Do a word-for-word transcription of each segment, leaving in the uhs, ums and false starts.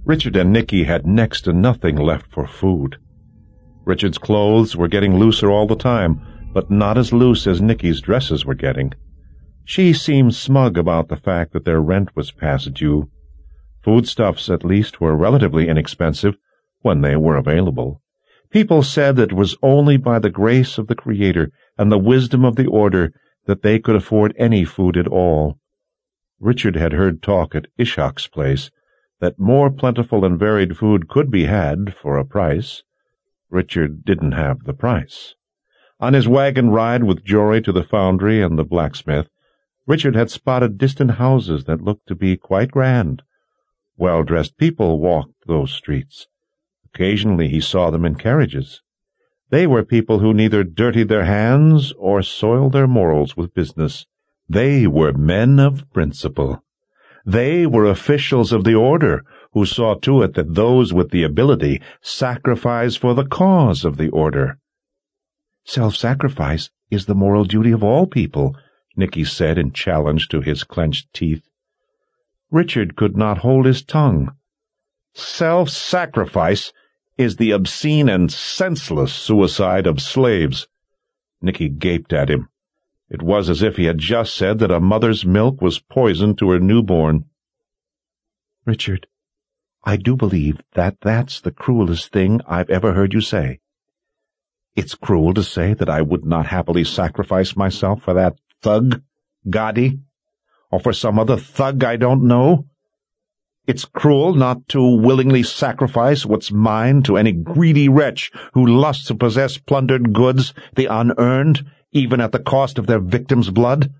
Richard and Nicky had next to nothing left for food. Richard's clothes were getting looser all the time, but not as loose as Nicky's dresses were getting. She seemed smug about the fact that their rent was past due. Foodstuffs, at least, were relatively inexpensive when they were available. People said that it was only by the grace of the Creator and the wisdom of the Order that they could afford any food at all. Richard had heard talk at Ishak's place that more plentiful and varied food could be had for a price. Richard didn't have the price. On his wagon ride with Jory to the foundry and the blacksmith, Richard had spotted distant houses that looked to be quite grand. Well-dressed people walked those streets. Occasionally he saw them in carriages. They were people who neither dirtied their hands or soiled their morals with business. They were men of principle. They were officials of the order who saw to it that those with the ability sacrifice for the cause of the order. "Self-sacrifice is the moral duty of all people," Nicky said in challenge to his clenched teeth. Richard could not hold his tongue. "Self-sacrifice is the obscene and senseless suicide of slaves." Nicky gaped at him. It was as if he had just said that a mother's milk was poison to her newborn. "Richard, I do believe that that's the cruelest thing I've ever heard you say. It's cruel to say that I would not happily sacrifice myself for that thug, Gotti, or for some other thug I don't know. It's cruel not to willingly sacrifice what's mine to any greedy wretch who lusts to possess plundered goods, the unearned, even at the cost of their victim's blood.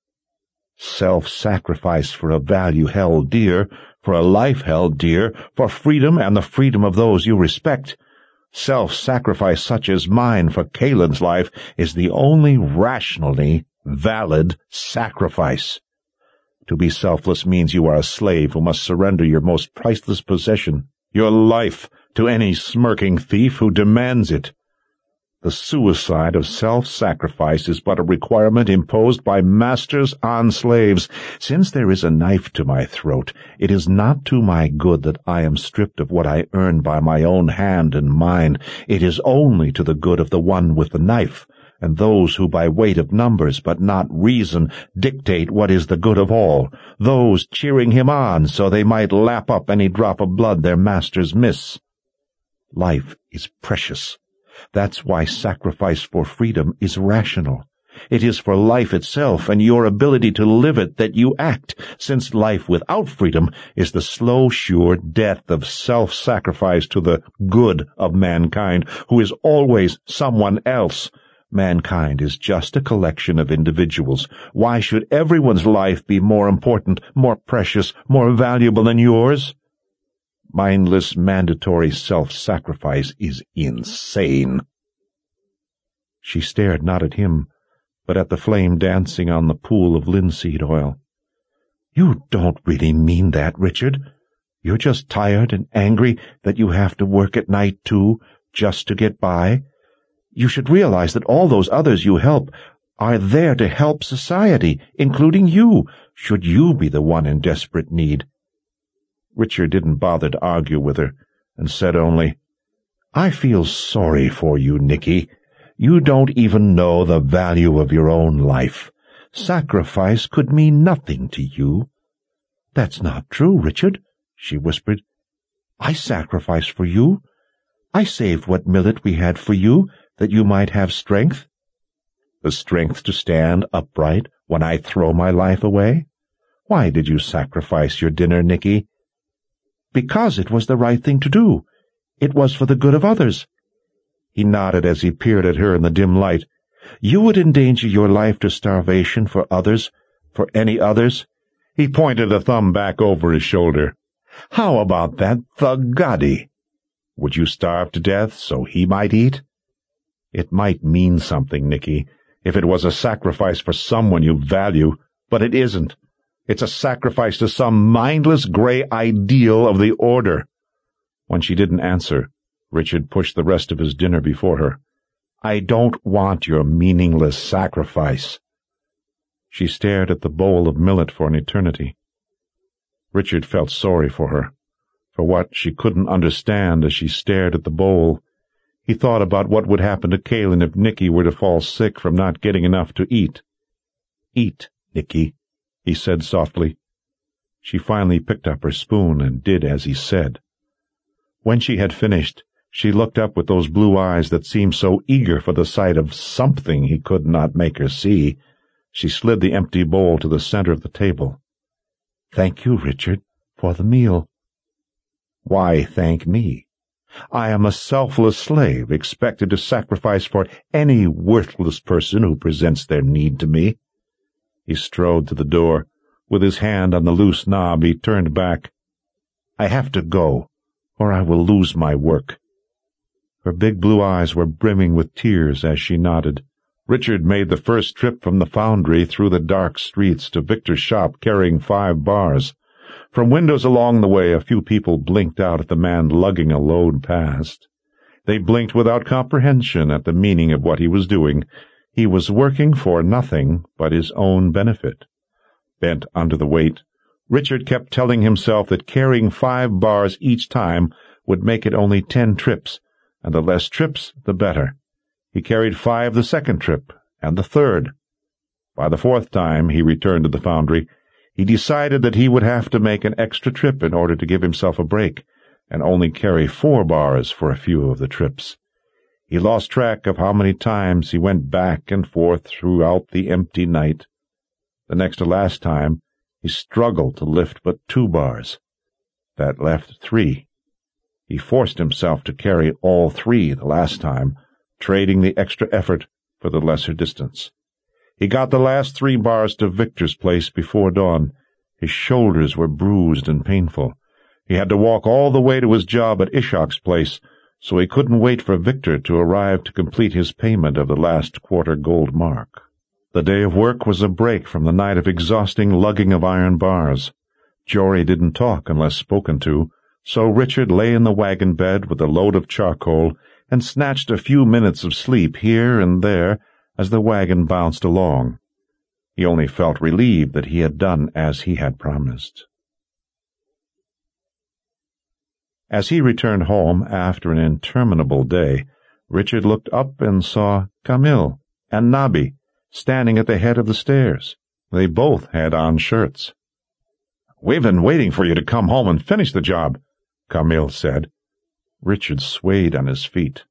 Self-sacrifice for a value held dear, for a life held dear, for freedom and the freedom of those you respect. Self-sacrifice such as mine for Kalen's life is the only rationally valid sacrifice. To be selfless means you are a slave who must surrender your most priceless possession, your life, to any smirking thief who demands it. The suicide of self-sacrifice is but a requirement imposed by masters on slaves. Since there is a knife to my throat, it is not to my good that I am stripped of what I earn by my own hand and mind. It is only to the good of the one with the knife, and those who by weight of numbers but not reason dictate what is the good of all, those cheering him on so they might lap up any drop of blood their masters miss. Life is precious. That's why sacrifice for freedom is rational. It is for life itself and your ability to live it that you act, since life without freedom is the slow, sure death of self-sacrifice to the good of mankind, who is always someone else. Mankind is just a collection of individuals. Why should everyone's life be more important, more precious, more valuable than yours? Mindless, mandatory self-sacrifice is insane." She stared not at him, but at the flame dancing on the pool of linseed oil. "You don't really mean that, Richard. You're just tired and angry that you have to work at night, too, just to get by. You should realize that all those others you help are there to help society, including you, should you be the one in desperate need." Richard didn't bother to argue with her, and said only, "I feel sorry for you, Nicky. You don't even know the value of your own life. Sacrifice could mean nothing to you." "That's not true, Richard," she whispered. "I sacrificed for you. I saved what millet we had for you, that you might have strength." "The strength to stand upright when I throw my life away? Why did you sacrifice your dinner, Nicky?" "Because it was the right thing to do. It was for the good of others." He nodded as he peered at her in the dim light. "You would endanger your life to starvation for others, for any others?" He pointed a thumb back over his shoulder. "How about that thug Gotti? Would you starve to death so he might eat?" "It might mean something, Nicky, if it was a sacrifice for someone you value, but it isn't. It's a sacrifice to some mindless gray ideal of the order." When she didn't answer, Richard pushed the rest of his dinner before her. "I don't want your meaningless sacrifice." She stared at the bowl of millet for an eternity. Richard felt sorry for her. for what she couldn't understand as she stared at the bowl. He thought about what would happen to Kalin if Nicky were to fall sick from not getting enough to eat. "Eat, Nicky," he said softly. She finally picked up her spoon and did as he said. When she had finished, she looked up with those blue eyes that seemed so eager for the sight of something he could not make her see. She slid the empty bowl to the center of the table. "Thank you, Richard, for the meal." "Why thank me? I am a selfless slave, expected to sacrifice for any worthless person who presents their need to me." He strode to the door. With his hand on the loose knob, he turned back. "I have to go, or I will lose my work." Her big blue eyes were brimming with tears as she nodded. Richard made the first trip from the foundry through the dark streets to Victor's shop carrying five bars. From windows along the way, a few people blinked out at the man lugging a load past. They blinked without comprehension at the meaning of what he was doing. He was working for nothing but his own benefit. Bent under the weight, Richard kept telling himself that carrying five bars each time would make it only ten trips, and the less trips, the better. He carried five the second trip, and the third. By the fourth time he returned to the foundry, he decided that he would have to make an extra trip in order to give himself a break, and only carry four bars for a few of the trips. He lost track of how many times he went back and forth throughout the empty night. The next to last time, he struggled to lift but two bars. That left three. He forced himself to carry all three the last time, trading the extra effort for the lesser distance. He got the last three bars to Victor's place before dawn. His shoulders were bruised and painful. He had to walk all the way to his job at Ishak's place, so he couldn't wait for Victor to arrive to complete his payment of the last quarter gold mark. The day of work was a break from the night of exhausting lugging of iron bars. Jory didn't talk unless spoken to, so Richard lay in the wagon bed with a load of charcoal and snatched a few minutes of sleep here and there as the wagon bounced along. He only felt relieved that he had done as he had promised. As he returned home after an interminable day, Richard looked up and saw Camille and Nabi standing at the head of the stairs. They both had on shirts. "We've been waiting for you to come home and finish the job," Camille said. Richard swayed on his feet.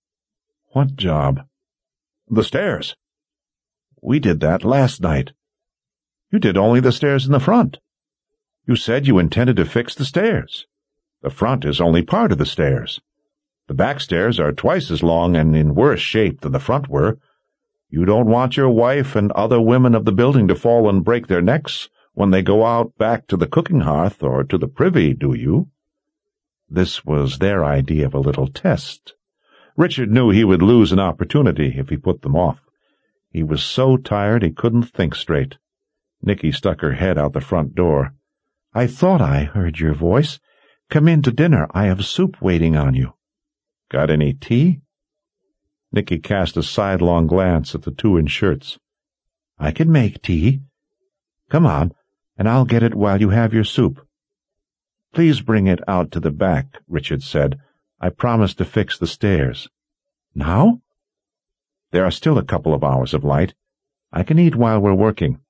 "What job?" "The stairs." "We did that last night." "You did only the stairs in the front. You said you intended to fix the stairs. The front is only part of the stairs. The back stairs are twice as long and in worse shape than the front were. You don't want your wife and other women of the building to fall and break their necks when they go out back to the cooking hearth or to the privy, do you?" This was their idea of a little test. Richard knew he would lose an opportunity if he put them off. He was so tired he couldn't think straight. Nicky stuck her head out the front door. "I thought I heard your voice. Come in to dinner. I have soup waiting on you." "Got any tea?" Nicky cast a sidelong glance at the two in shirts. "I can make tea. Come on, and I'll get it while you have your soup." "Please bring it out to the back," Richard said. "I promised to fix the stairs." "Now?" "There are still a couple of hours of light. I can eat while we're working."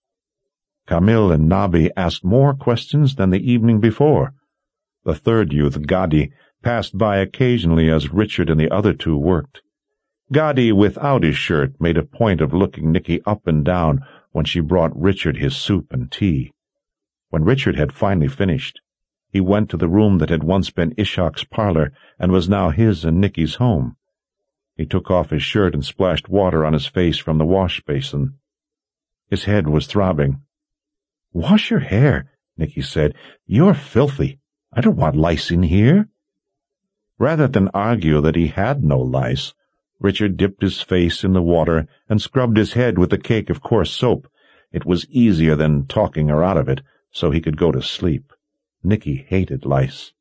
Camille and Nabi asked more questions than the evening before. The third youth, Gadi, passed by occasionally as Richard and the other two worked. Gadi, without his shirt, made a point of looking Nicky up and down when she brought Richard his soup and tea. When Richard had finally finished, he went to the room that had once been Ishak's parlor and was now his and Nicky's home. He took off his shirt and splashed water on his face from the wash basin. His head was throbbing. "Wash your hair," Nicky said. "You're filthy. I don't want lice in here." Rather than argue that he had no lice, Richard dipped his face in the water and scrubbed his head with a cake of coarse soap. It was easier than talking her out of it, so he could go to sleep. Nicky hated lice.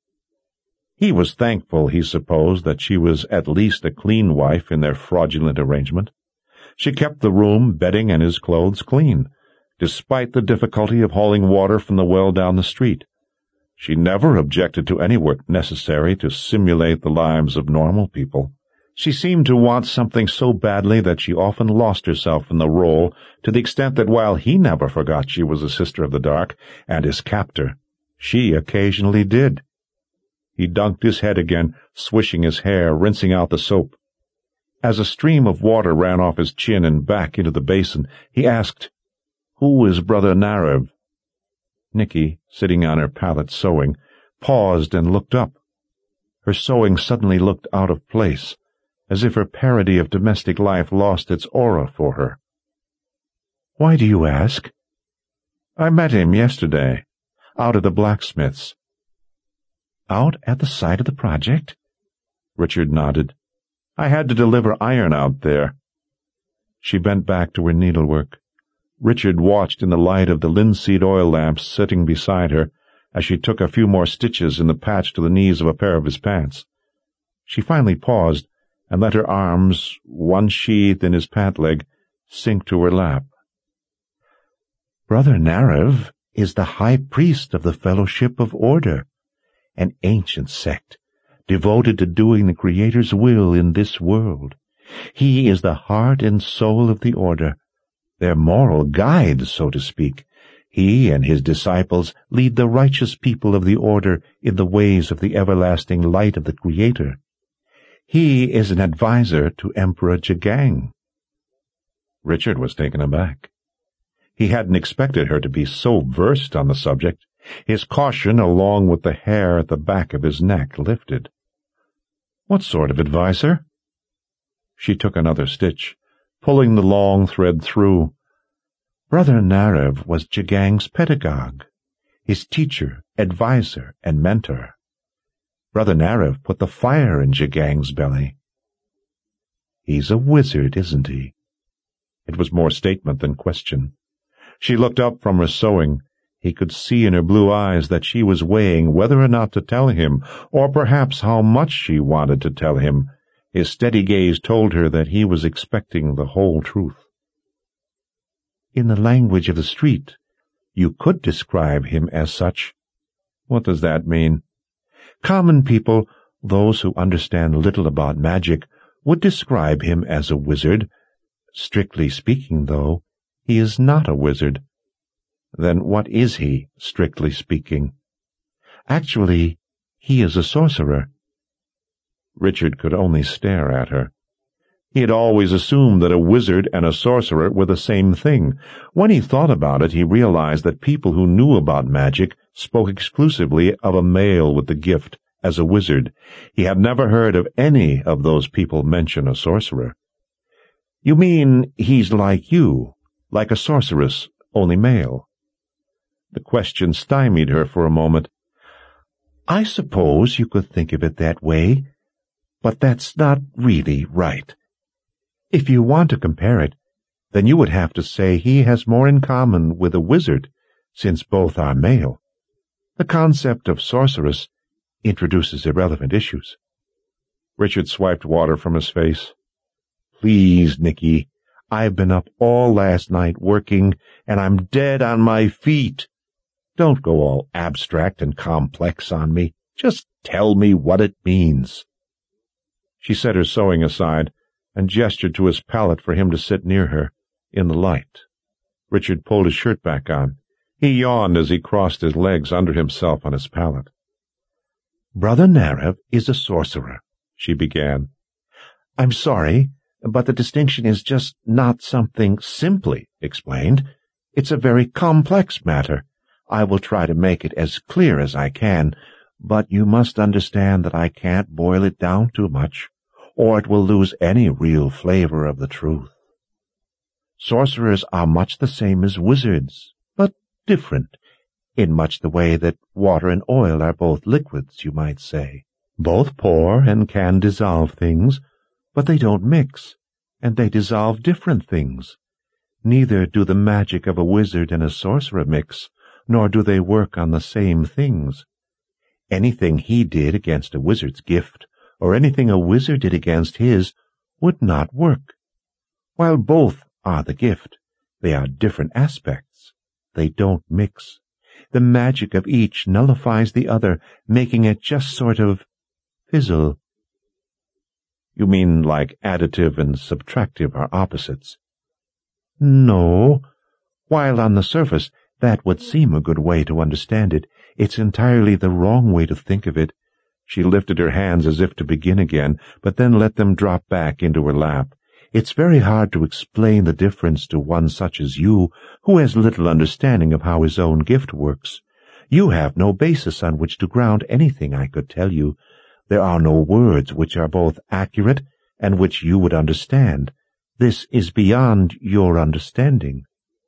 He was thankful, he supposed, that she was at least a clean wife in their fraudulent arrangement. She kept the room, bedding, and his clothes clean, despite the difficulty of hauling water from the well down the street. She never objected to any work necessary to simulate the lives of normal people. She seemed to want something so badly that she often lost herself in the role, to the extent that while he never forgot she was a Sister of the Dark and his captor, she occasionally did. He dunked his head again, swishing his hair, rinsing out the soap. As a stream of water ran off his chin and back into the basin, he asked, "Who is Brother Narev?" Nicky, sitting on her pallet sewing, paused and looked up. Her sewing suddenly looked out of place, as if her parody of domestic life lost its aura for her. "Why do you ask?" "I met him yesterday, out at the blacksmith's." "Out at the site of the project?" Richard nodded. "I had to deliver iron out there." She bent back to her needlework. Richard watched in the light of the linseed oil lamps sitting beside her as she took a few more stitches in the patch to the knees of a pair of his pants. She finally paused and let her arms, one sheathed in his pant leg, sink to her lap. "Brother Narev is the high priest of the Fellowship of Order, an ancient sect devoted to doing the Creator's will in this world. He is the heart and soul of the Order, their moral guide, so to speak. He and his disciples lead the righteous people of the Order in the ways of the everlasting light of the Creator. He is an adviser to Emperor Jagang." Richard was taken aback. He hadn't expected her to be so versed on the subject. His caution, along with the hair at the back of his neck, lifted. "What sort of adviser?" She took another stitch, pulling the long thread through. "Brother Narev was Jagang's pedagogue, his teacher, adviser, and mentor. Brother Narev put the fire in Jagang's belly." "He's a wizard, isn't he?" It was more statement than question. She looked up from her sewing. He could see in her blue eyes that she was weighing whether or not to tell him, or perhaps how much she wanted to tell him. His steady gaze told her that he was expecting the whole truth. "In the language of the street, you could describe him as such." "What does that mean?" "Common people, those who understand little about magic, would describe him as a wizard. Strictly speaking, though, he is not a wizard." "Then what is he, strictly speaking?" "Actually, he is a sorcerer." Richard could only stare at her. He had always assumed that a wizard and a sorcerer were the same thing. When he thought about it, he realized that people who knew about magic spoke exclusively of a male with the gift as a wizard. He had never heard of any of those people mention a sorcerer. "You mean he's like you, like a sorceress, only male?" The question stymied her for a moment. "I suppose you could think of it that way, but that's not really right. If you want to compare it, then you would have to say he has more in common with a wizard, since both are male. The concept of sorceress introduces irrelevant issues." Richard swiped water from his face. "Please, Nicky, I've been up all last night working, and I'm dead on my feet. Don't go all abstract and complex on me. Just tell me what it means." She set her sewing aside and gestured to his pallet for him to sit near her, in the light. Richard pulled his shirt back on. He yawned as he crossed his legs under himself on his pallet. "Brother Narev is a sorcerer," she began. "I'm sorry, but the distinction is just not something simply explained. It's a very complex matter. I will try to make it as clear as I can, but you must understand that I can't boil it down too much, or it will lose any real flavor of the truth. Sorcerers are much the same as wizards, but different, in much the way that water and oil are both liquids, you might say. Both pour and can dissolve things, but they don't mix, and they dissolve different things. Neither do the magic of a wizard and a sorcerer mix, nor do they work on the same things. Anything he did against a wizard's gift, or anything a wizard did against his, would not work. While both are the gift, they are different aspects. They don't mix. the magic of each nullifies the other, making it just sort of fizzle." "You mean like additive and subtractive are opposites?" "No. While on the surface that would seem a good way to understand it, it's entirely the wrong way to think of it." She lifted her hands as if to begin again, but then let them drop back into her lap. "It's very hard to explain the difference to one such as you, who has little understanding of how his own gift works. You have no basis on which to ground anything I could tell you. There are no words which are both accurate and which you would understand. This is beyond your understanding."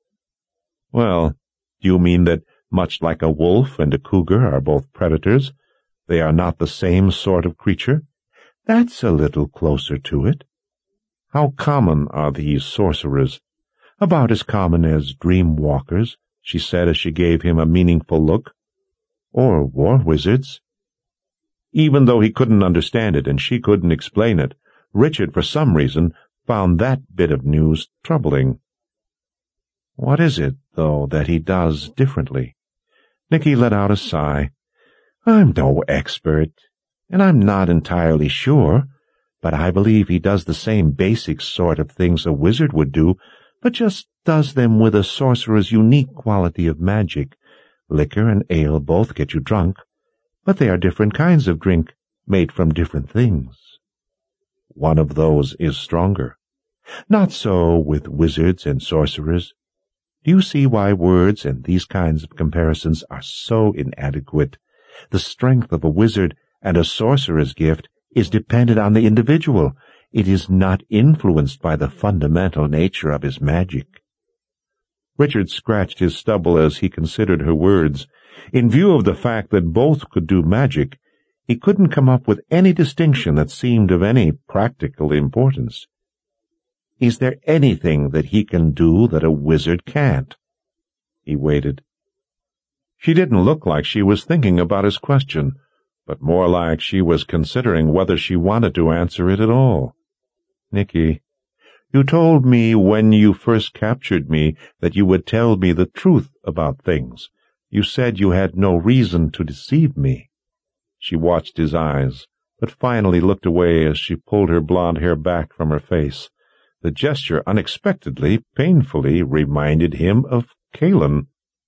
"Well, do you mean that, much like a wolf and a cougar are both predators, they are not the same sort of creature?" "That's a little closer to it." "How common are these sorcerers?" "About as common as dream-walkers," she said as she gave him a meaningful look. "Or war-wizards." Even though he couldn't understand it and she couldn't explain it, Richard, for some reason, found that bit of news troubling. What is it, though, that he does differently? Nicky let out a sigh. "I'm no expert, and I'm not entirely sure, but I believe he does the same basic sort of things a wizard would do, but just does them with a sorcerer's unique quality of magic. Liquor and ale both get you drunk, but they are different kinds of drink, made from different things. One of those is stronger. Not so with wizards and sorcerers. Do you see why words and these kinds of comparisons are so inadequate? The strength of a wizard and a sorcerer's gift is dependent on the individual. It is not influenced by the fundamental nature of his magic." Richard scratched his stubble as he considered her words. In view of the fact that both could do magic, he couldn't come up with any distinction that seemed of any practical importance. Is there anything that he can do that a wizard can't? He waited. She didn't look like she was thinking about his question, but more like she was considering whether she wanted to answer it at all. "Nicky, you told me when you first captured me that you would tell me the truth about things. You said you had no reason to deceive me." She watched his eyes, but finally looked away as she pulled her blonde hair back from her face. The gesture unexpectedly, painfully reminded him of Calen.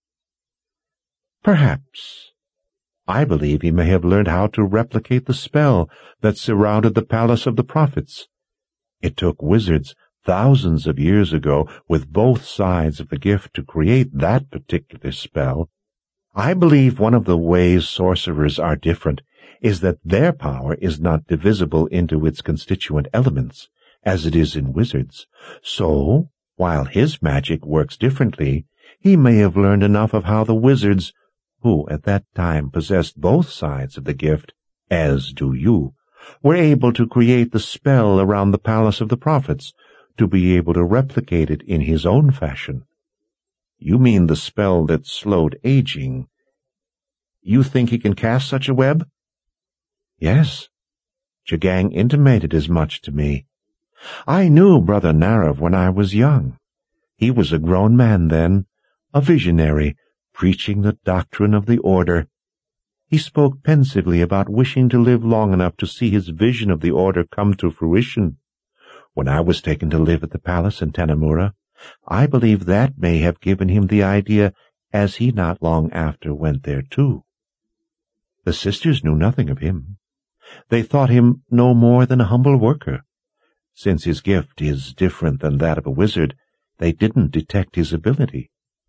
"Perhaps. I believe he may have learned how to replicate the spell that surrounded the Palace of the Prophets. It took wizards thousands of years ago with both sides of the gift to create that particular spell. I believe one of the ways sorcerers are different is that their power is not divisible into its constituent elements, as it is in wizards. So, while his magic works differently, he may have learned enough of how the wizards, who at that time possessed both sides of the gift, as do you, were able to create the spell around the Palace of the Prophets, to be able to replicate it in his own fashion." "You mean the spell that slowed aging? You think he can cast such a web?" "Yes. Jagang intimated as much to me. I knew Brother Narav when I was young. He was a grown man then, a visionary, preaching the doctrine of the order. He spoke pensively about wishing to live long enough to see his vision of the order come to fruition. When I was taken to live at the palace in Tanamura, I believe that may have given him the idea, as he not long after went there too. The sisters knew nothing of him. They thought him no more than a humble worker. Since his gift is different than that of a wizard, they didn't detect his ability.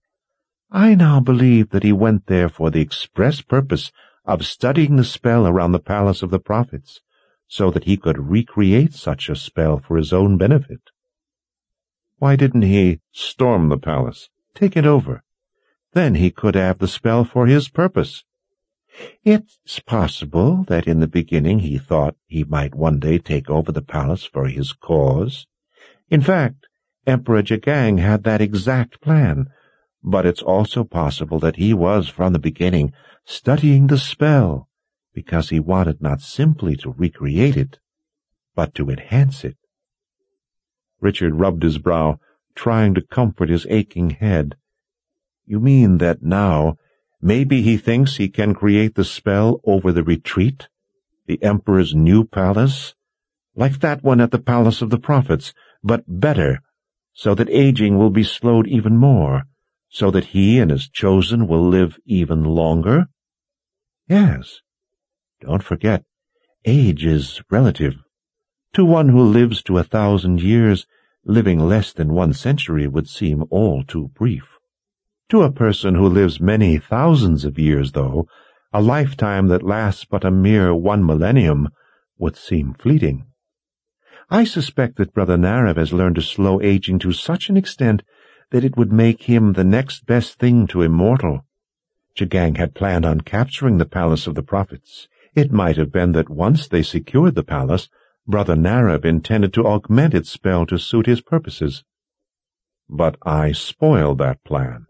I now believe that he went there for the express purpose of studying the spell around the Palace of the Prophets, so that he could recreate such a spell for his own benefit." "Why didn't he storm the palace, take it over? Then he could have the spell for his purpose." "It's possible that in the beginning he thought he might one day take over the palace for his cause. In fact, Emperor Jagang had that exact plan, but it's also possible that he was from the beginning studying the spell, because he wanted not simply to recreate it, but to enhance it." Richard rubbed his brow, trying to comfort his aching head. "You mean that now, Maybe he thinks he can create the spell over the retreat, the Emperor's new palace, like that one at the Palace of the Prophets, but better, so that aging will be slowed even more, so that he and his chosen will live even longer? Yes. Don't forget, age is relative. To one who lives to a thousand years, living less than one century would seem all too brief. To a person who lives many thousands of years, though, a lifetime that lasts but a mere one millennium would seem fleeting. I suspect that Brother Narev has learned to slow aging to such an extent that it would make him the next best thing to immortal. Tchagang had planned on capturing the Palace of the Prophets. It might have been that once they secured the palace, Brother Narev intended to augment its spell to suit his purposes. But I spoiled that plan.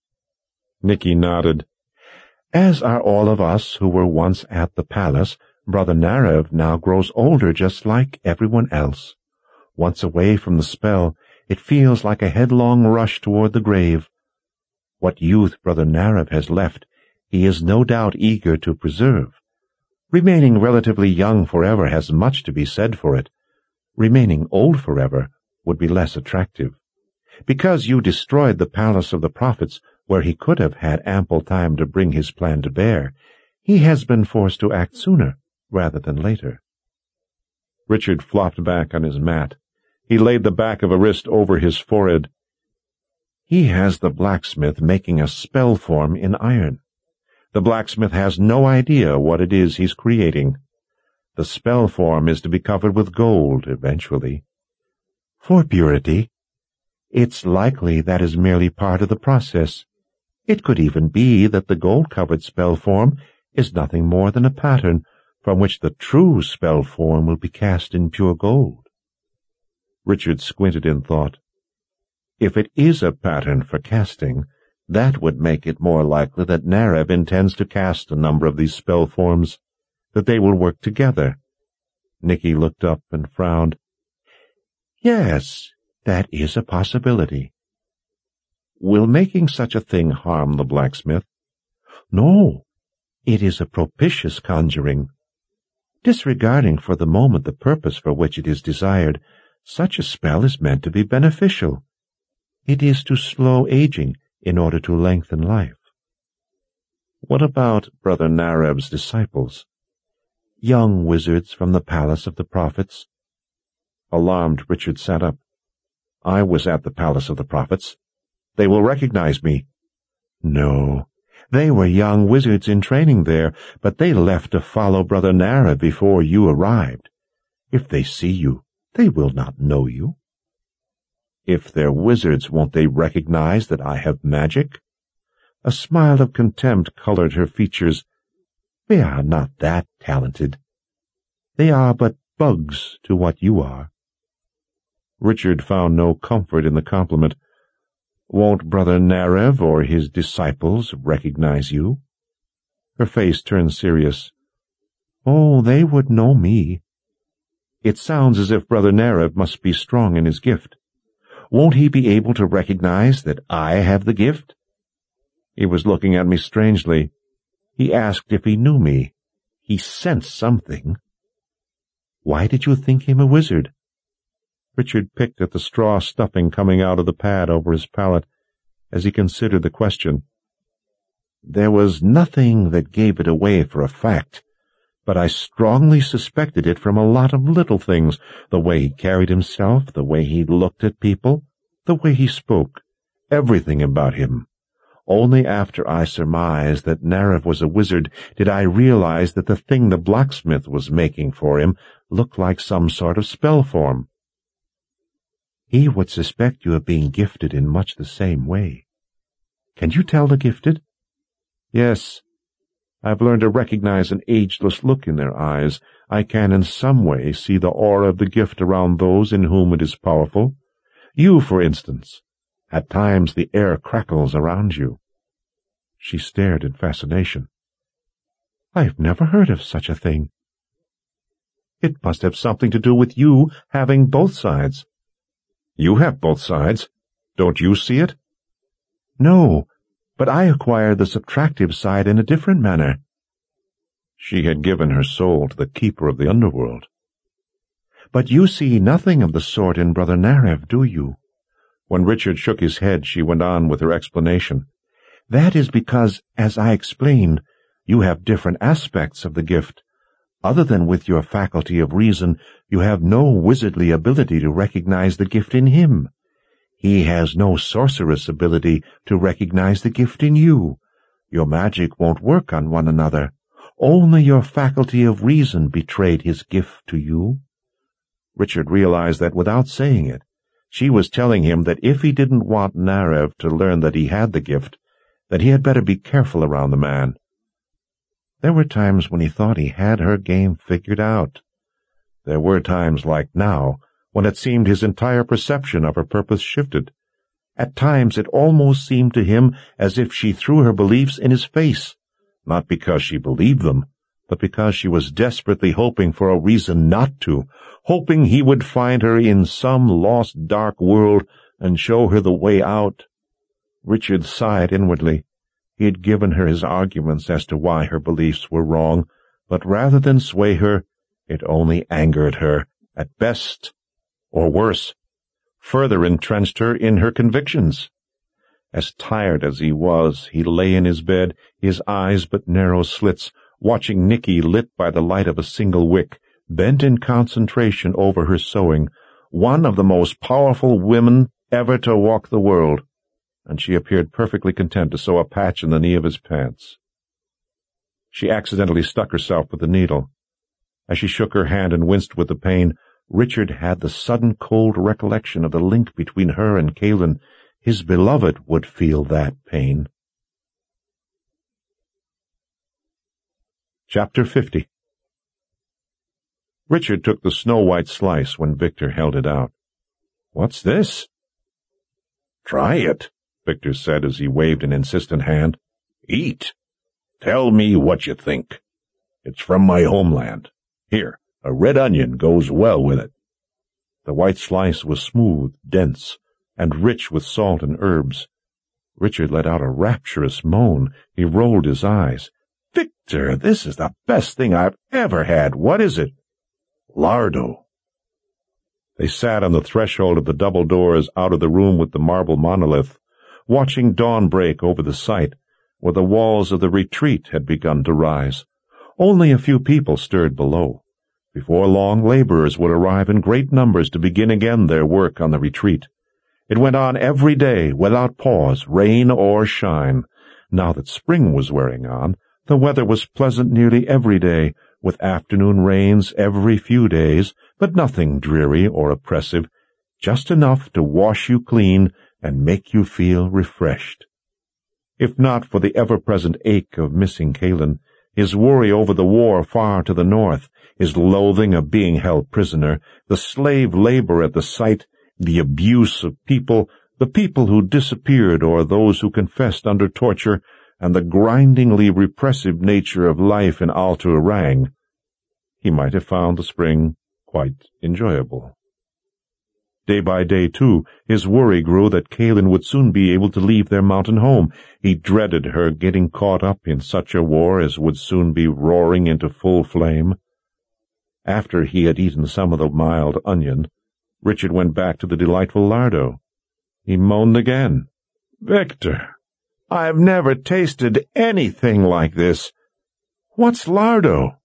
Nicky nodded. As are all of us who were once at the palace, Brother Narev now grows older just like everyone else. Once away from the spell, it feels like a headlong rush toward the grave. What youth Brother Narev has left, he is no doubt eager to preserve. Remaining relatively young forever has much to be said for it. Remaining old forever would be less attractive. Because you destroyed the Palace of the Prophets, where he could have had ample time to bring his plan to bear, he has been forced to act sooner rather than later. Richard flopped back on his mat. He laid the back of a wrist over his forehead. He has the blacksmith making a spell form in iron. The blacksmith has no idea what it is he's creating. The spell form is to be covered with gold eventually. For purity. It's likely that is merely part of the process. It could even be that the gold-covered spell form is nothing more than a pattern from which the true spell form will be cast in pure gold. Richard squinted in thought. If it is a pattern for casting, that would make it more likely that Narev intends to cast a number of these spell forms, that they will work together. Nicky looked up and frowned. Yes, that is a possibility. Will making such a thing harm the blacksmith? No, it is a propitious conjuring. Disregarding for the moment the purpose for which it is desired, such a spell is meant to be beneficial. It is to slow aging in order to lengthen life. What about Brother Narev's disciples? Young wizards from the Palace of the Prophets? Alarmed, Richard sat up. I was at the Palace of the Prophets. They will recognize me. No, they were young wizards in training there, but they left to follow Brother Narev before you arrived. If they see you, they will not know you. If they're wizards, won't they recognize that I have magic? A smile of contempt colored her features. They are not that talented. They are but bugs to what you are. Richard found no comfort in the compliment. Won't Brother Narev or his disciples recognize you? Her face turned serious. Oh, they would know me. It sounds as if Brother Narev must be strong in his gift. Won't he be able to recognize that I have the gift? He was looking at me strangely. He asked if he knew me. He sensed something. Why did you think him a wizard? Richard picked at the straw stuffing coming out of the pad over his palate as he considered the question. There was nothing that gave it away for a fact, but I strongly suspected it from a lot of little things, the way he carried himself, the way he looked at people, the way he spoke, everything about him. Only after I surmised that Narev was a wizard did I realize that the thing the blacksmith was making for him looked like some sort of spell form. He would suspect you of being gifted in much the same way. Can you tell the gifted? Yes. I've learned to recognize an ageless look in their eyes. I can in some way see the aura of the gift around those in whom it is powerful. You, for instance. At times the air crackles around you. She stared in fascination. I've never heard of such a thing. It must have something to do with you having both sides. You have both sides. Don't you see it? No, but I acquired the subtractive side in a different manner." She had given her soul to the keeper of the underworld. "But you see nothing of the sort in Brother Narev, do you?" When Richard shook his head, she went on with her explanation. "That is because, as I explained, you have different aspects of the gift. Other than with your faculty of reason, you have no wizardly ability to recognize the gift in him. He has no sorceress ability to recognize the gift in you. Your magic won't work on one another. Only your faculty of reason betrayed his gift to you." Richard realized that without saying it, she was telling him that if he didn't want Narev to learn that he had the gift, that he had better be careful around the man. There were times when he thought he had her game figured out. There were times like now when it seemed his entire perception of her purpose shifted. At times it almost seemed to him as if she threw her beliefs in his face, not because she believed them, but because she was desperately hoping for a reason not to, hoping he would find her in some lost dark world and show her the way out. Richard sighed inwardly. He had given her his arguments as to why her beliefs were wrong, but rather than sway her, it only angered her, at best, or worse, further entrenched her in her convictions. As tired as he was, he lay in his bed, his eyes but narrow slits, watching Nicky lit by the light of a single wick, bent in concentration over her sewing, one of the most powerful women ever to walk the world, and she appeared perfectly content to sew a patch in the knee of his pants. She accidentally stuck herself with the needle. As she shook her hand and winced with the pain, Richard had the sudden cold recollection of the link between her and Kalin. His beloved would feel that pain. Chapter fifty. Richard took the snow-white slice when Victor held it out. "What's this?" "Try it," Victor said as he waved an insistent hand. "Eat. Tell me what you think. It's from my homeland. Here, a red onion goes well with it." The white slice was smooth, dense, and rich with salt and herbs. Richard let out a rapturous moan. He rolled his eyes. "Victor, this is the best thing I've ever had. What is it?" "Lardo." They sat on the threshold of the double doors out of the room with the marble monolith, watching dawn break over the site where the walls of the retreat had begun to rise. Only a few people stirred below. Before long, laborers would arrive in great numbers to begin again their work on the retreat. It went on every day, without pause, rain or shine. Now that spring was wearing on, the weather was pleasant nearly every day, with afternoon rains every few days, but nothing dreary or oppressive, just enough to wash you clean and make you feel refreshed. If not for the ever-present ache of missing Kalin, his worry over the war far to the north, his loathing of being held prisoner, the slave labor at the site, the abuse of people, the people who disappeared or those who confessed under torture, and the grindingly repressive nature of life in Alto Rang, he might have found the spring quite enjoyable. Day by day, too, his worry grew that Kalin would soon be able to leave their mountain home. He dreaded her getting caught up in such a war as would soon be roaring into full flame. After he had eaten some of the mild onion, Richard went back to the delightful lardo. He moaned again. "Victor, I've never tasted anything like this. What's lardo?"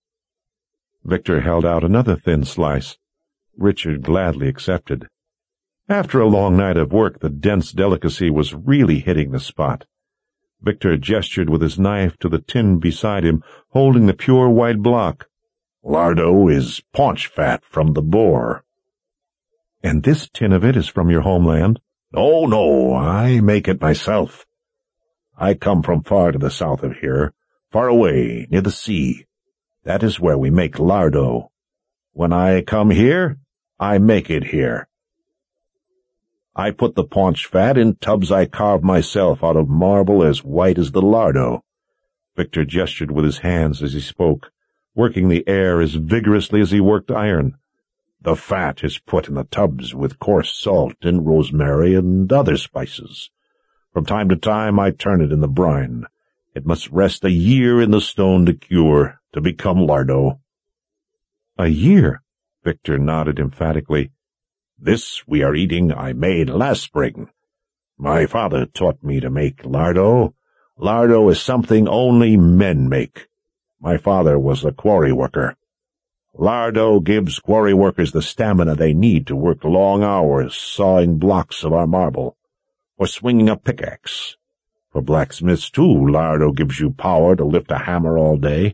Victor held out another thin slice. Richard gladly accepted. After a long night of work, the dense delicacy was really hitting the spot. Victor gestured with his knife to the tin beside him, holding the pure white block. "Lardo is paunch fat from the boar." "And this tin of it is from your homeland?" "Oh, no, I make it myself. I come from far to the south of here, far away, near the sea. That is where we make lardo. When I come here, I make it here. I put the paunch fat in tubs I carve myself out of marble as white as the lardo." Victor gestured with his hands as he spoke, working the air as vigorously as he worked iron. "The fat is put in the tubs with coarse salt and rosemary and other spices. From time to time I turn it in the brine. It must rest a year in the stone to cure, to become lardo. A year? Victor nodded emphatically. This we are eating I made last spring. My father taught me to make lardo. Lardo is something only men make. My father was a quarry worker. Lardo gives quarry workers the stamina they need to work long hours sawing blocks of our marble, or swinging a pickaxe. For blacksmiths, too, lardo gives you power to lift a hammer all day.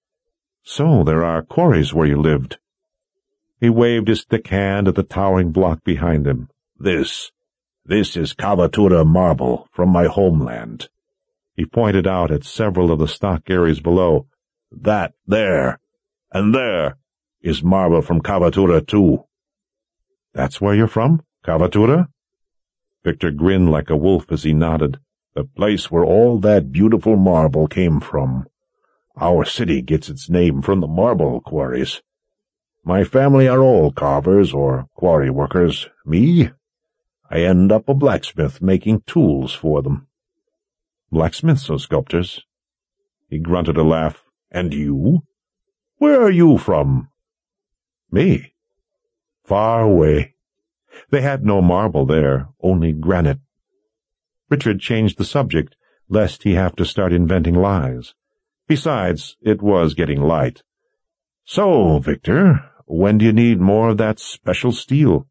So there are quarries where you lived. He waved his thick hand at the towering block behind him. This, this is Cavatura marble from my homeland. He pointed out at several of the stock areas below. That there, and there, is marble from Cavatura, too. That's where you're from, Cavatura? Victor grinned like a wolf as he nodded. The place where all that beautiful marble came from. Our city gets its name from the marble quarries. My family are all carvers or quarry workers. Me? I end up a blacksmith making tools for them. Blacksmiths or sculptors? He grunted a laugh. And you? Where are you from? Me? Far away. They had no marble there, only granite. Richard changed the subject, lest he have to start inventing lies. Besides, it was getting light. So, Victor, when do you need more of that special steel?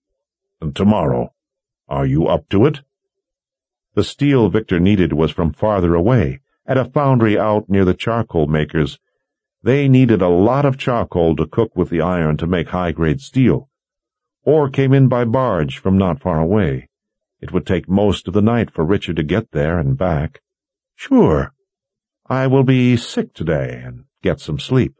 Tomorrow. Are you up to it? The steel Victor needed was from farther away, at a foundry out near the charcoal makers. They needed a lot of charcoal to cook with the iron to make high-grade steel. Ore came in by barge from not far away. It would take most of the night for Richard to get there and back. Sure, I will be sick today and get some sleep.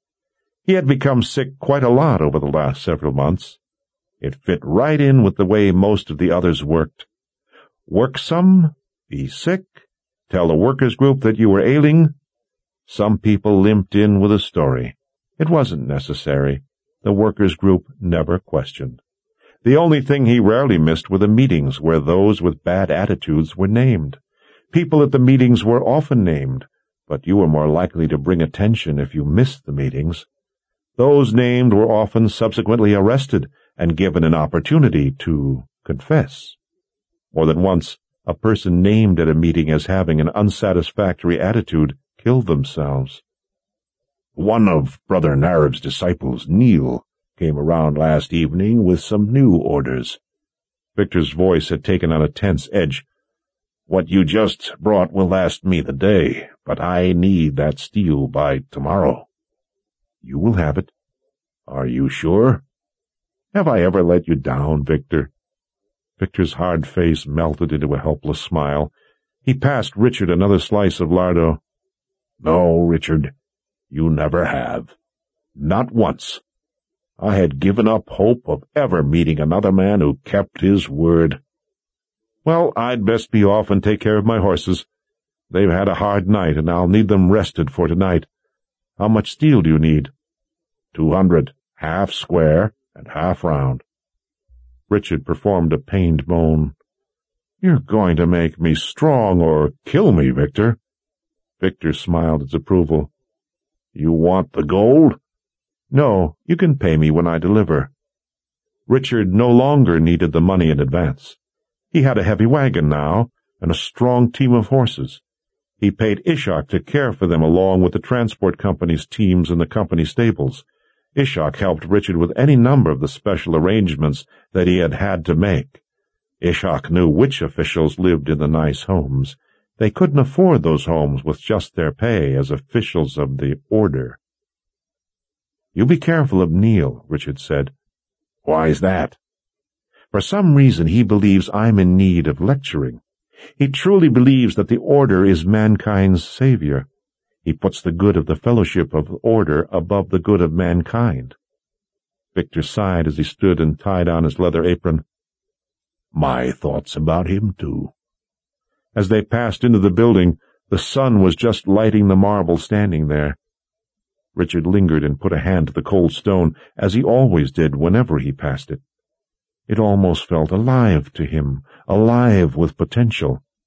He had become sick quite a lot over the last several months. It fit right in with the way most of the others worked. Work some, be sick, tell the workers' group that you were ailing. Some people limped in with a story. It wasn't necessary. The workers' group never questioned. The only thing he rarely missed were the meetings where those with bad attitudes were named. People at the meetings were often named, but you were more likely to bring attention if you missed the meetings. Those named were often subsequently arrested and given an opportunity to confess. More than once, a person named at a meeting as having an unsatisfactory attitude killed themselves. One of Brother Narev's disciples, Neil, came around last evening with some new orders. Victor's voice had taken on a tense edge. What you just brought will last me the day, but I need that steel by tomorrow. You will have it. Are you sure? Have I ever let you down, Victor? Victor's hard face melted into a helpless smile. He passed Richard another slice of lardo. No, Richard, you never have. Not once. I had given up hope of ever meeting another man who kept his word. Well, I'd best be off and take care of my horses. They've had a hard night, and I'll need them rested for tonight. How much steel do you need? Two hundred, half square and half round. Richard performed a pained moan. You're going to make me strong or kill me, Victor. Victor smiled its approval. You want the gold? No, you can pay me when I deliver. Richard no longer needed the money in advance. He had a heavy wagon now, and a strong team of horses. He paid Ishak to care for them along with the transport company's teams and the company stables. Ishak helped Richard with any number of the special arrangements that he had had to make. Ishak knew which officials lived in the nice homes. They couldn't afford those homes with just their pay as officials of the order. You be careful of Neil, Richard said. Why's that? For some reason he believes I'm in need of lecturing. He truly believes that the order is mankind's savior. He puts the good of the fellowship of the order above the good of mankind. Victor sighed as he stood and tied on his leather apron. My thoughts about him, too. As they passed into the building, the sun was just lighting the marble standing there. Richard lingered and put a hand to the cold stone, as he always did whenever he passed it. It almost felt alive to him, alive with potential.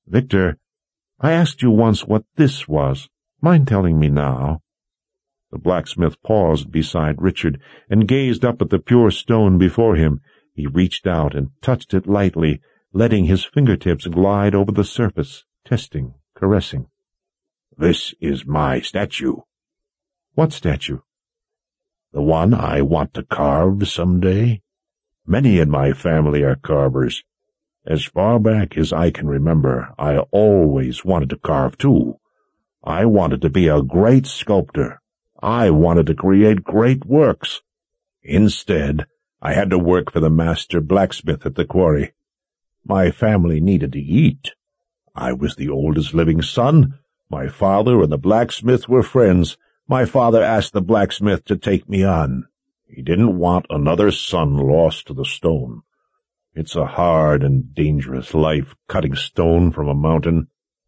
Victor, I asked you once what this was. Mind telling me now?" The blacksmith paused beside Richard and gazed up at the pure stone before him. He reached out and touched it lightly, letting his fingertips glide over the surface, testing, caressing. "This is my statue." "What statue?" "The one I want to carve some day. Many in my family are carvers. As far back as I can remember, I always wanted to carve too. I wanted to be a great sculptor. I wanted to create great works. Instead, I had to work for the master blacksmith at the quarry. My family needed to eat. I was the oldest living son. My father and the blacksmith were friends. My father asked the blacksmith to take me on. He didn't want another son lost to the stone. It's a hard and dangerous life, cutting stone from a mountain."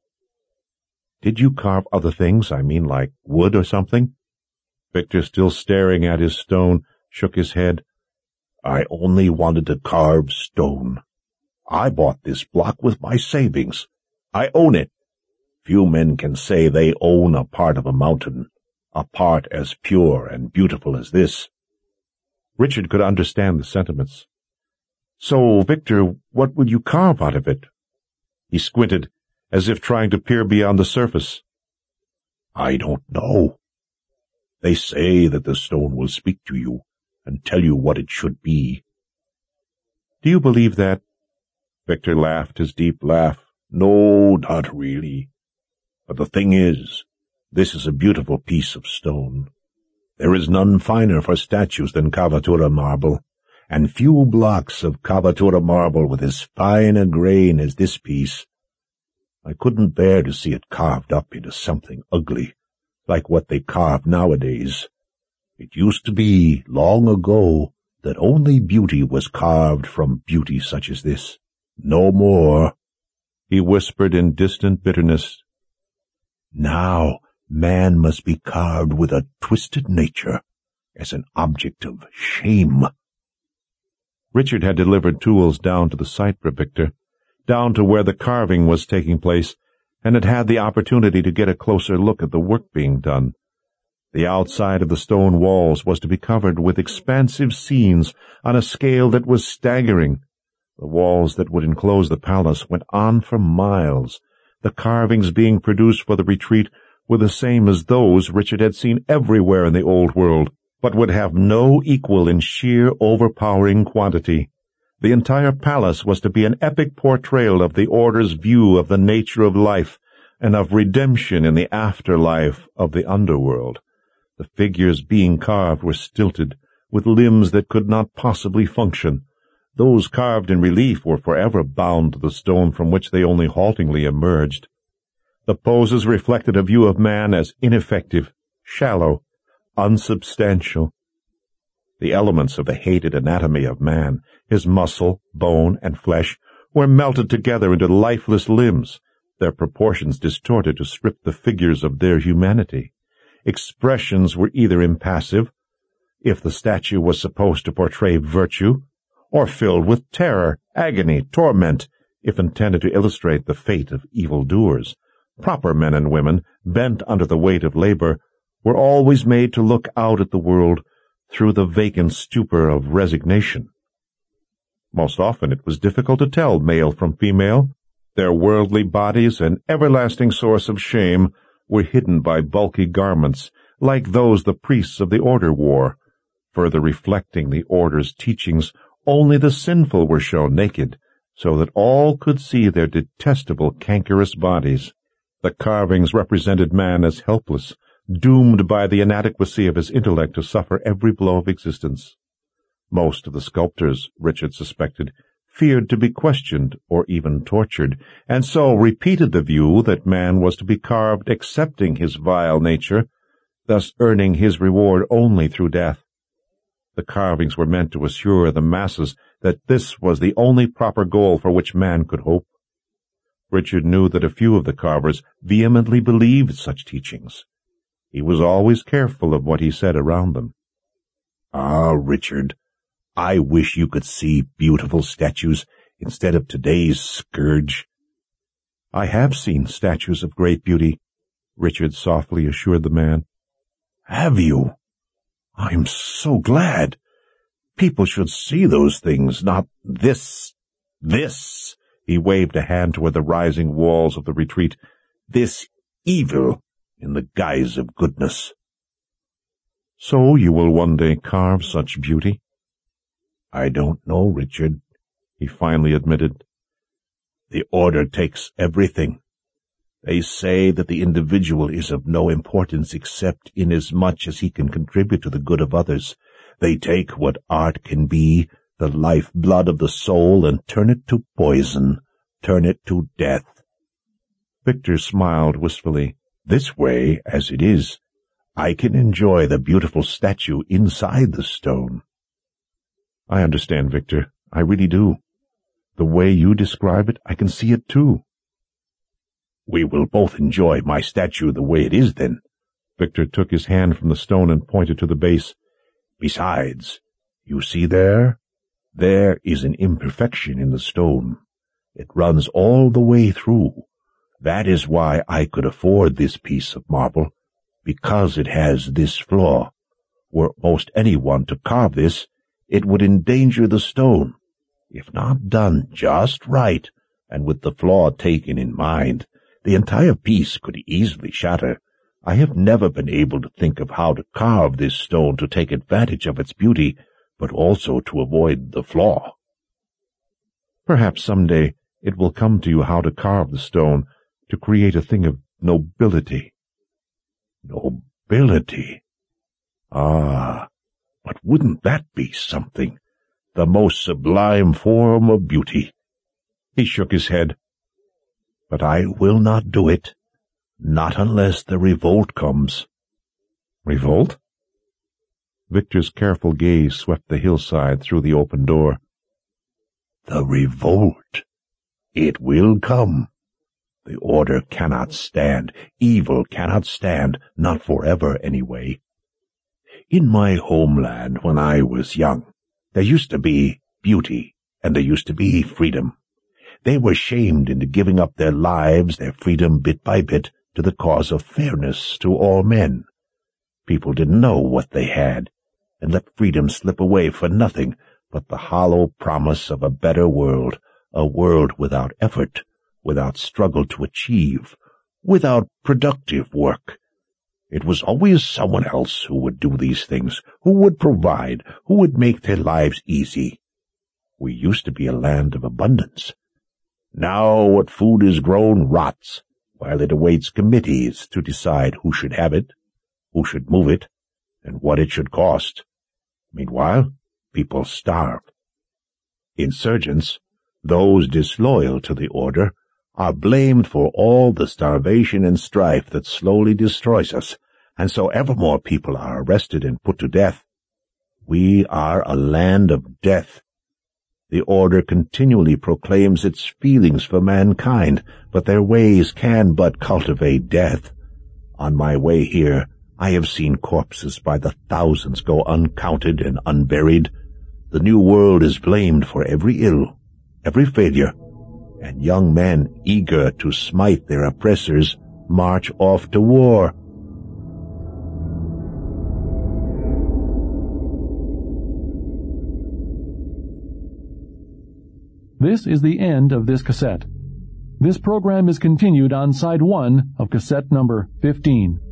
"Did you carve other things, I mean like wood or something?" Victor, still staring at his stone, shook his head. "I only wanted to carve stone. I bought this block with my savings. I own it. Few men can say they own a part of a mountain, a part as pure and beautiful as this." Richard could understand the sentiments. "So, Victor, what would you carve out of it?" He squinted, as if trying to peer beyond the surface. "I don't know. They say that the stone will speak to you and tell you what it should be." "Do you believe that?" Victor laughed his deep laugh. "No, not really. But the thing is, this is a beautiful piece of stone. There is none finer for statues than Cavatura marble, and few blocks of Cavatura marble with as fine a grain as this piece. I couldn't bear to see it carved up into something ugly, like what they carve nowadays. It used to be, long ago, that only beauty was carved from beauty such as this. No more," he whispered in distant bitterness. "Now man must be carved with a twisted nature, as an object of shame." Richard had delivered tools down to the site for Victor, down to where the carving was taking place, and had had the opportunity to get a closer look at the work being done. The outside of the stone walls was to be covered with expansive scenes on a scale that was staggering. The walls that would enclose the palace went on for miles. The carvings being produced for the retreat were the same as those Richard had seen everywhere in the old world, but would have no equal in sheer overpowering quantity. The entire palace was to be an epic portrayal of the Order's view of the nature of life and of redemption in the afterlife of the underworld. The figures being carved were stilted, with limbs that could not possibly function. Those carved in relief were forever bound to the stone from which they only haltingly emerged. The poses reflected a view of man as ineffective, shallow, unsubstantial. The elements of the hated anatomy of man, his muscle, bone, and flesh, were melted together into lifeless limbs, their proportions distorted to strip the figures of their humanity. Expressions were either impassive, if the statue was supposed to portray virtue, or filled with terror, agony, torment, if intended to illustrate the fate of evildoers. Proper men and women, bent under the weight of labor, were always made to look out at the world through the vacant stupor of resignation. Most often it was difficult to tell male from female. Their worldly bodies, an everlasting source of shame, were hidden by bulky garments, like those the priests of the Order wore. Further reflecting the Order's teachings, only the sinful were shown naked, so that all could see their detestable cankerous bodies. The carvings represented man as helpless, doomed by the inadequacy of his intellect to suffer every blow of existence. Most of the sculptors, Richard suspected, feared to be questioned or even tortured, and so repeated the view that man was to be carved accepting his vile nature, thus earning his reward only through death. The carvings were meant to assure the masses that this was the only proper goal for which man could hope. Richard knew that a few of the carvers vehemently believed such teachings. He was always careful of what he said around them. "Ah, Richard, I wish you could see beautiful statues instead of today's scourge." "I have seen statues of great beauty," Richard softly assured the man. "Have you? I'm so glad. People should see those things, not this, this." He waved a hand toward the rising walls of the retreat. "This evil in the guise of goodness." "So you will one day carve such beauty?" "I don't know, Richard," he finally admitted. "The Order takes everything. They say that the individual is of no importance except inasmuch as he can contribute to the good of others. They take what art can be, the life-blood of the soul, and turn it to poison, turn it to death." Victor smiled wistfully. "This way, as it is, I can enjoy the beautiful statue inside the stone." "I understand, Victor. I really do. The way you describe it, I can see it too." "We will both enjoy my statue the way it is, then." Victor took his hand from the stone and pointed to the base. "Besides, you see there? There is an imperfection in the stone. It runs all the way through. That is why I could afford this piece of marble, because it has this flaw. Were most anyone to carve this, it would endanger the stone. If not done just right, and with the flaw taken in mind, the entire piece could easily shatter. I have never been able to think of how to carve this stone to take advantage of its beauty, but also to avoid the flaw." "Perhaps some day it will come to you how to carve the stone, to create a thing of nobility." "Nobility? Ah, but wouldn't that be something? The most sublime form of beauty." He shook his head. "But I will not do it, not unless the revolt comes." "Revolt?" Victor's careful gaze swept the hillside through the open door. "The revolt. It will come. The Order cannot stand. Evil cannot stand, not forever anyway. In my homeland, when I was young, there used to be beauty, and there used to be freedom. They were shamed into giving up their lives, their freedom bit by bit, to the cause of fairness to all men. People didn't know what they had, and let freedom slip away for nothing but the hollow promise of a better world, a world without effort, without struggle to achieve, without productive work. It was always someone else who would do these things, who would provide, who would make their lives easy. We used to be a land of abundance. Now what food is grown rots, while it awaits committees to decide who should have it, who should move it, and what it should cost. Meanwhile, people starve. Insurgents, those disloyal to the Order, are blamed for all the starvation and strife that slowly destroys us, and so ever more people are arrested and put to death. We are a land of death. The Order continually proclaims its feelings for mankind, but their ways can but cultivate death. On my way here, I have seen corpses by the thousands go uncounted and unburied. The New World is blamed for every ill, every failure, and young men eager to smite their oppressors march off to war. This is the end of this cassette. This program is continued on side one of cassette number fifteen.